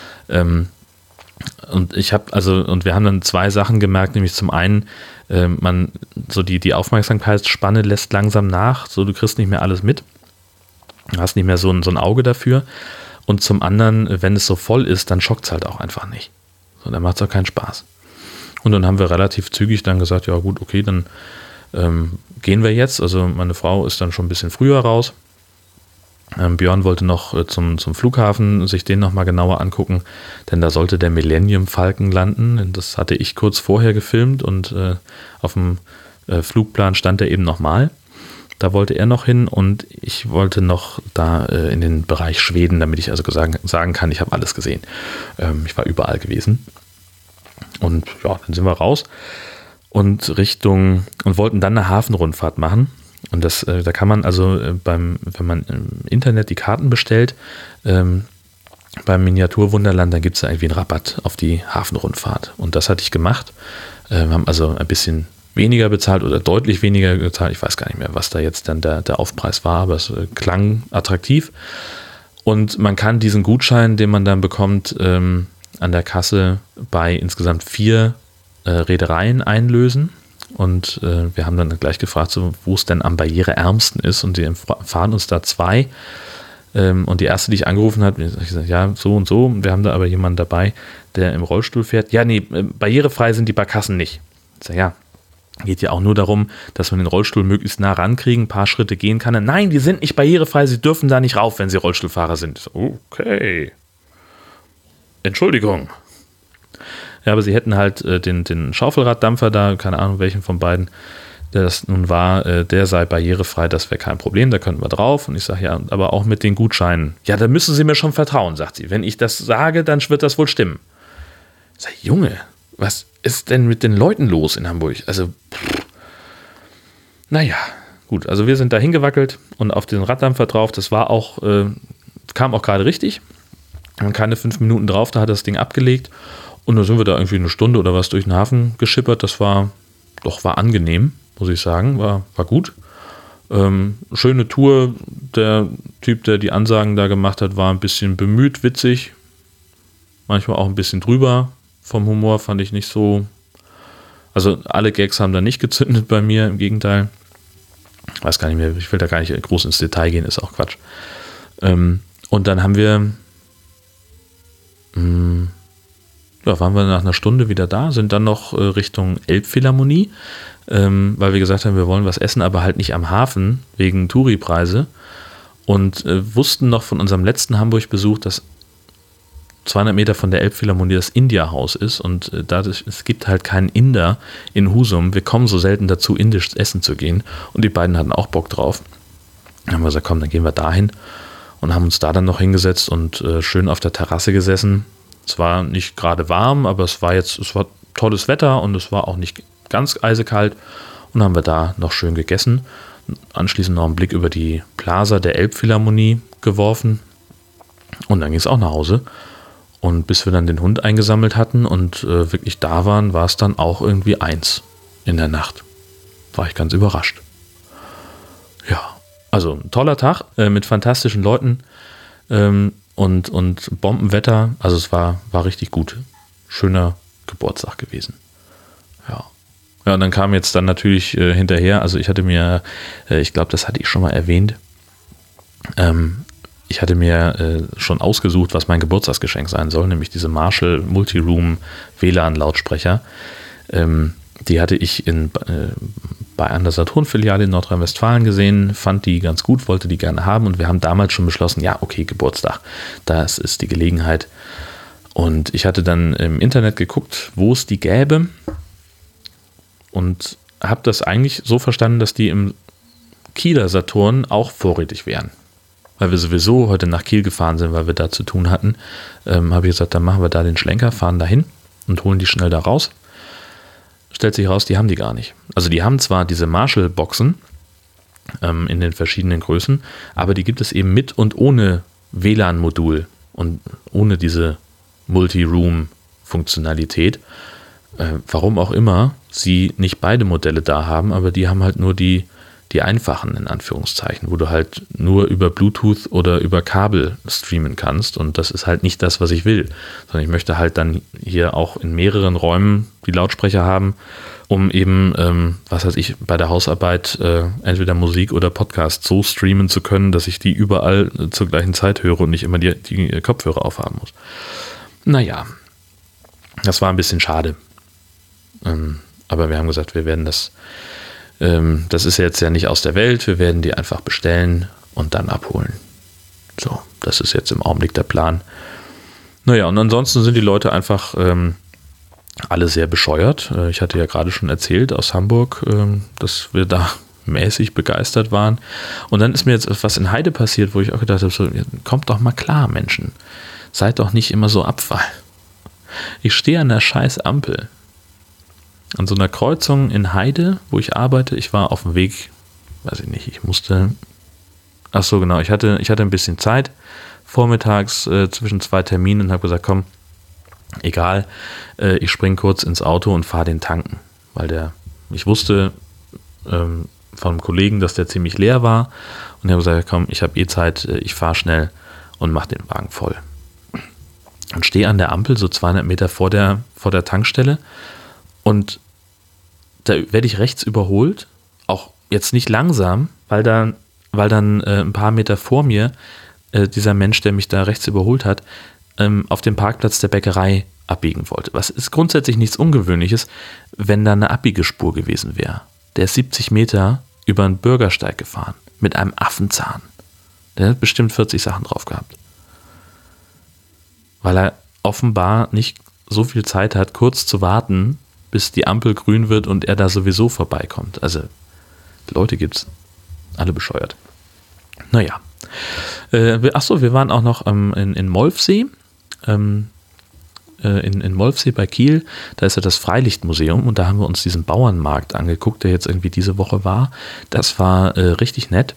Und wir haben dann 2 Sachen gemerkt, nämlich zum einen, die Aufmerksamkeitsspanne lässt langsam nach, so du kriegst nicht mehr alles mit, du hast nicht mehr so ein Auge dafür, und zum anderen, wenn es so voll ist, dann schockt es halt auch einfach nicht. So, dann macht es auch keinen Spaß. Und dann haben wir relativ zügig dann gesagt, ja gut, okay, dann gehen wir jetzt. Also meine Frau ist dann schon ein bisschen früher raus. Björn wollte noch zum Flughafen sich den nochmal genauer angucken, denn da sollte der Millennium Falcon landen. Das hatte ich kurz vorher gefilmt und auf dem Flugplan stand er eben nochmal. Da wollte er noch hin und ich wollte noch da in den Bereich Schweden, damit ich also sagen kann, ich habe alles gesehen. Ich war überall gewesen. Und ja, dann sind wir raus und wollten dann eine Hafenrundfahrt machen. Und da kann man also wenn man im Internet die Karten bestellt, beim Miniaturwunderland, dann gibt es da irgendwie einen Rabatt auf die Hafenrundfahrt. Und das hatte ich gemacht. Wir haben also ein bisschen weniger bezahlt oder deutlich weniger bezahlt. Ich weiß gar nicht mehr, was da jetzt dann der Aufpreis war, aber es klang attraktiv. Und man kann diesen Gutschein, den man dann bekommt, an der Kasse bei insgesamt 4 Reedereien einlösen. Und wir haben dann gleich gefragt, so, wo es denn am barriereärmsten ist. Und die fahren uns da 2. Und die erste, die ich angerufen habe, ich gesagt, ja, so und so. Wir haben da aber jemanden dabei, der im Rollstuhl fährt. Ja, nee, barrierefrei sind die Barkassen nicht. Ich sage, ja, geht ja auch nur darum, dass man den Rollstuhl möglichst nah rankriegen, ein paar Schritte gehen kann. Nein, die sind nicht barrierefrei, sie dürfen da nicht rauf, wenn sie Rollstuhlfahrer sind. So, okay. Entschuldigung. Ja, aber sie hätten halt den Schaufelraddampfer da, keine Ahnung welchen von beiden, der das nun war, der sei barrierefrei, das wäre kein Problem, da könnten wir drauf. Und ich sage, ja, aber auch mit den Gutscheinen. Ja, da müssen Sie mir schon vertrauen, sagt sie. Wenn ich das sage, dann wird das wohl stimmen. Ich sage, Junge, was ist denn mit den Leuten los in Hamburg? Also, naja, gut, also wir sind da hingewackelt und auf den Raddampfer drauf, das war auch, kam auch gerade richtig. Und keine 5 Minuten drauf, da hat das Ding abgelegt und dann sind wir da irgendwie eine Stunde oder was durch den Hafen geschippert. Das war angenehm, muss ich sagen, war gut. Schöne Tour, der Typ, der die Ansagen da gemacht hat, war ein bisschen bemüht, witzig, manchmal auch ein bisschen drüber vom Humor, fand ich nicht so, also alle Gags haben da nicht gezündet bei mir, im Gegenteil. Ich weiß gar nicht mehr, ich will da gar nicht groß ins Detail gehen, ist auch Quatsch. Und dann haben wir waren wir nach einer Stunde wieder da, sind dann noch Richtung Elbphilharmonie, weil wir gesagt haben, wir wollen was essen, aber halt nicht am Hafen, wegen Touri-Preise. Und wussten noch von unserem letzten Hamburg-Besuch, dass 200 Meter von der Elbphilharmonie das India-Haus ist und dadurch, es gibt halt keinen Inder in Husum. Wir kommen so selten dazu, indisch essen zu gehen. Und die beiden hatten auch Bock drauf. Dann haben wir gesagt, komm, dann gehen wir dahin. Und haben uns da dann noch hingesetzt und schön auf der Terrasse gesessen. Es war nicht gerade warm, aber es war tolles Wetter und es war auch nicht ganz eisekalt. Und haben wir da noch schön gegessen. Anschließend noch einen Blick über die Plaza der Elbphilharmonie geworfen. Und dann ging es auch nach Hause. Und bis wir dann den Hund eingesammelt hatten und wirklich da waren, war es dann auch irgendwie 1 in der Nacht. War ich ganz überrascht. Ja. Also ein toller Tag mit fantastischen Leuten und Bombenwetter. Also es war richtig gut. Schöner Geburtstag gewesen. Ja. Ja, und dann kam jetzt dann natürlich hinterher, also ich hatte mir, ich glaube, das hatte ich schon mal erwähnt, ich hatte mir schon ausgesucht, was mein Geburtstagsgeschenk sein soll, nämlich diese Marshall Multiroom WLAN-Lautsprecher. Die hatte ich bei einer Saturn-Filiale in Nordrhein-Westfalen gesehen, fand die ganz gut, wollte die gerne haben und wir haben damals schon beschlossen, ja, okay, Geburtstag, das ist die Gelegenheit. Und ich hatte dann im Internet geguckt, wo es die gäbe und habe das eigentlich so verstanden, dass die im Kieler Saturn auch vorrätig wären. Weil wir sowieso heute nach Kiel gefahren sind, weil wir da zu tun hatten, habe ich gesagt, dann machen wir da den Schlenker, fahren da hin und holen die schnell da raus. Stellt sich raus, die haben die gar nicht. Also die haben zwar diese Marshall-Boxen in den verschiedenen Größen, aber die gibt es eben mit und ohne WLAN-Modul und ohne diese Multi-Room-Funktionalität. Warum auch immer sie nicht beide Modelle da haben, aber die haben halt nur die einfachen, in Anführungszeichen, wo du halt nur über Bluetooth oder über Kabel streamen kannst und das ist halt nicht das, was ich will, sondern ich möchte halt dann hier auch in mehreren Räumen die Lautsprecher haben, um eben, was weiß ich, bei der Hausarbeit entweder Musik oder Podcast so streamen zu können, dass ich die überall zur gleichen Zeit höre und nicht immer die Kopfhörer aufhaben muss. Naja, das war ein bisschen schade, aber wir haben gesagt, wir werden das ist jetzt ja nicht aus der Welt, wir werden die einfach bestellen und dann abholen. So, das ist jetzt im Augenblick der Plan. Naja, und ansonsten sind die Leute einfach alle sehr bescheuert. Ich hatte ja gerade schon erzählt aus Hamburg, dass wir da mäßig begeistert waren. Und dann ist mir jetzt was in Heide passiert, wo ich auch gedacht habe, so, kommt doch mal klar, Menschen. Seid doch nicht immer so Abfall. Ich stehe an der scheiß Ampel. An so einer Kreuzung in Heide, wo ich arbeite, ich war auf dem Weg, weiß ich nicht, ich hatte ein bisschen Zeit vormittags zwischen 2 Terminen und habe gesagt, komm, egal, ich springe kurz ins Auto und fahre den tanken, weil ich wusste von einem Kollegen, dass der ziemlich leer war und ich habe gesagt, komm, ich habe Zeit, ich fahre schnell und mache den Wagen voll. Und stehe an der Ampel, so 200 Meter vor der Tankstelle und da werde ich rechts überholt, auch jetzt nicht langsam, weil dann ein paar Meter vor mir dieser Mensch, der mich da rechts überholt hat, auf dem Parkplatz der Bäckerei abbiegen wollte. Was ist grundsätzlich nichts Ungewöhnliches, wenn da eine Abbiegespur gewesen wäre. Der ist 70 Meter über einen Bürgersteig gefahren mit einem Affenzahn. Der hat bestimmt 40 Sachen drauf gehabt. Weil er offenbar nicht so viel Zeit hat, kurz zu warten, bis die Ampel grün wird und er da sowieso vorbeikommt. Also Leute gibt's, alle bescheuert. Naja. Wir waren auch noch in Molfsee. In Molfsee bei Kiel, da ist ja das Freilichtmuseum und da haben wir uns diesen Bauernmarkt angeguckt, der jetzt irgendwie diese Woche war. Das war richtig nett.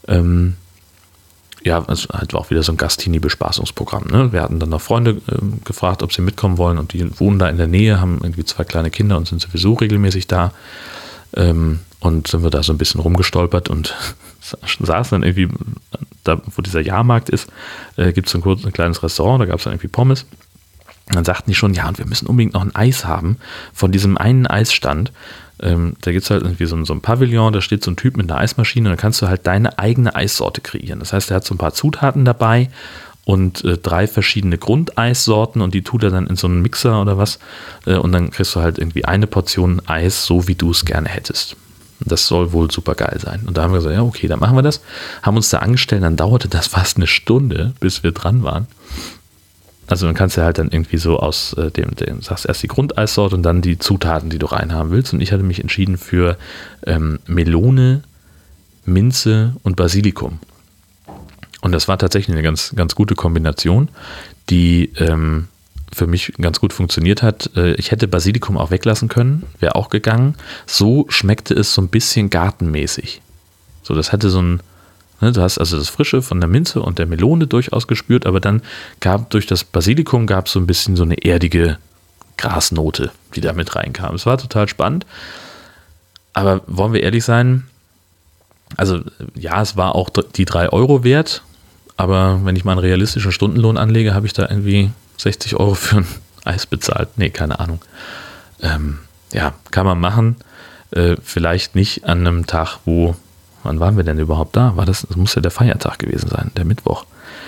Es halt war auch wieder so ein Gastini-Bespaßungsprogramm. Ne? Wir hatten dann noch Freunde gefragt, ob sie mitkommen wollen und die wohnen da in der Nähe, haben irgendwie 2 kleine Kinder und sind sowieso regelmäßig da. Und sind wir da so ein bisschen rumgestolpert und saßen dann irgendwie, da wo dieser Jahrmarkt ist, gibt es ein kleines Restaurant, da gab es dann irgendwie Pommes. Und dann sagten die schon, ja, und wir müssen unbedingt noch ein Eis haben von diesem einen Eisstand. Da gibt es halt irgendwie so ein Pavillon, da steht so ein Typ mit einer Eismaschine und dann kannst du halt deine eigene Eissorte kreieren. Das heißt, er hat so ein paar Zutaten dabei und 3 verschiedene Grundeissorten und die tut er dann in so einen Mixer oder was und dann kriegst du halt irgendwie eine Portion Eis, so wie du es gerne hättest. Und das soll wohl super geil sein. Und da haben wir gesagt, ja, okay, dann machen wir das. Haben uns da angestellt, dann dauerte das fast eine Stunde, bis wir dran waren. Also dann kannst du halt dann irgendwie so aus dem sagst erst die Grundeissorte und dann die Zutaten, die du reinhaben willst. Und ich hatte mich entschieden für Melone, Minze und Basilikum. Und das war tatsächlich eine ganz, ganz gute Kombination, die für mich ganz gut funktioniert hat. Ich hätte Basilikum auch weglassen können, wäre auch gegangen. So schmeckte es so ein bisschen gartenmäßig. So, das hatte so ein du hast also das Frische von der Minze und der Melone durchaus gespürt, aber dann durch das Basilikum gab es so ein bisschen so eine erdige Grasnote, die da mit reinkam. Es war total spannend, aber wollen wir ehrlich sein, also ja, es war auch die 3 Euro wert, aber wenn ich mal einen realistischen Stundenlohn anlege, habe ich da irgendwie 60 Euro für ein Eis bezahlt. Nee, keine Ahnung. Kann man machen, vielleicht nicht an einem Tag, wann waren wir denn überhaupt da? Das muss ja der Feiertag gewesen sein, der Mittwoch.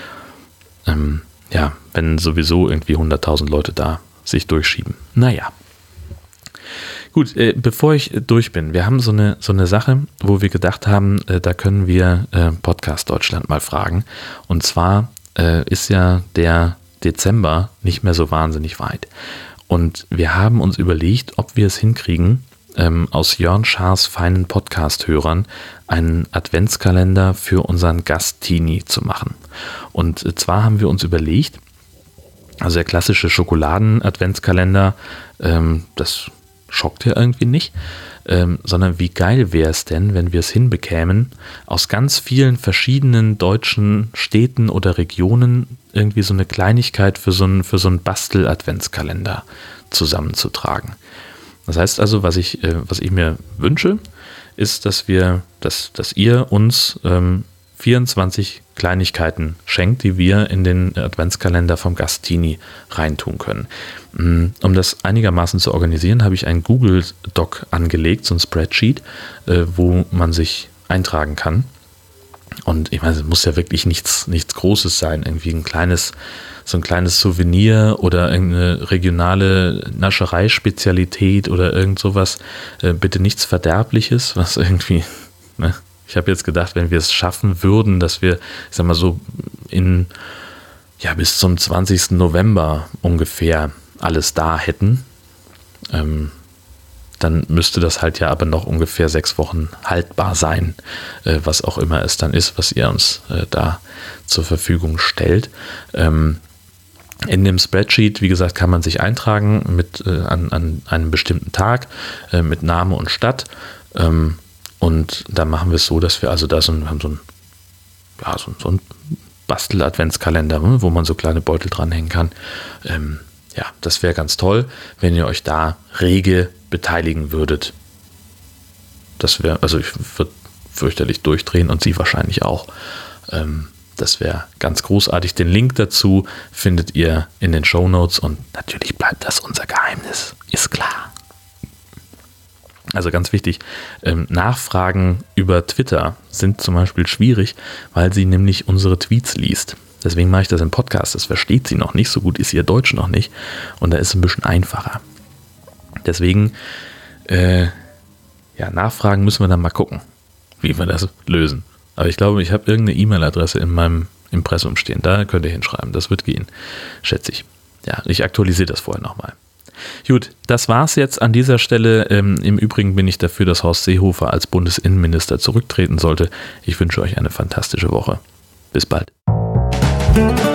Wenn sowieso irgendwie 100.000 Leute da sich durchschieben. Naja. Gut, bevor ich durch bin, wir haben so eine Sache, wo wir gedacht haben, da können wir Podcast Deutschland mal fragen. Und zwar ist ja der Dezember nicht mehr so wahnsinnig weit. Und wir haben uns überlegt, ob wir es hinkriegen, aus Jörn Schaas feinen Podcast-Hörern einen Adventskalender für unseren Gast-Tini zu machen. Und zwar haben wir uns überlegt, also der klassische Schokoladen-Adventskalender, das schockt ja irgendwie nicht, sondern wie geil wäre es denn, wenn wir es hinbekämen, aus ganz vielen verschiedenen deutschen Städten oder Regionen irgendwie so eine Kleinigkeit für so einen Bastel-Adventskalender zusammenzutragen. Das heißt also, was ich mir wünsche, ist, dass ihr uns 24 Kleinigkeiten schenkt, die wir in den Adventskalender vom Gast-Tini reintun können. Um das einigermaßen zu organisieren, habe ich einen Google-Doc angelegt, so ein Spreadsheet, wo man sich eintragen kann. Und ich meine, es muss ja wirklich nichts Großes sein, irgendwie ein kleines Souvenir oder irgendeine regionale Naschereispezialität oder irgend sowas. Bitte nichts Verderbliches, was irgendwie, ne? Ich habe jetzt gedacht, wenn wir es schaffen würden, dass wir, ich sag mal so, bis zum 20. November ungefähr alles da hätten, dann müsste das halt ja aber noch ungefähr 6 Wochen haltbar sein, was auch immer es dann ist, was ihr uns da zur Verfügung stellt. In dem Spreadsheet, wie gesagt, kann man sich eintragen an einem bestimmten Tag mit Name und Stadt. Und da machen wir es so, dass wir also da so einen Bastel-Adventskalender, wo man so kleine Beutel dranhängen kann. Das wäre ganz toll, wenn ihr euch da rege beteiligen würdet. Ich würde fürchterlich durchdrehen und Sie wahrscheinlich auch. Das wäre ganz großartig. Den Link dazu findet ihr in den Shownotes und natürlich bleibt das unser Geheimnis, ist klar. Also ganz wichtig, Nachfragen über Twitter sind zum Beispiel schwierig, weil sie nämlich unsere Tweets liest. Deswegen mache ich das im Podcast, das versteht sie noch nicht, so gut ist ihr Deutsch noch nicht und da ist es ein bisschen einfacher. Deswegen, Nachfragen müssen wir dann mal gucken, wie wir das lösen. Aber ich glaube, ich habe irgendeine E-Mail-Adresse in meinem Impressum stehen, da könnt ihr hinschreiben, das wird gehen, schätze ich. Ja, ich aktualisiere das vorher nochmal. Gut, das war's jetzt an dieser Stelle. Im Übrigen bin ich dafür, dass Horst Seehofer als Bundesinnenminister zurücktreten sollte. Ich wünsche euch eine fantastische Woche. Bis bald.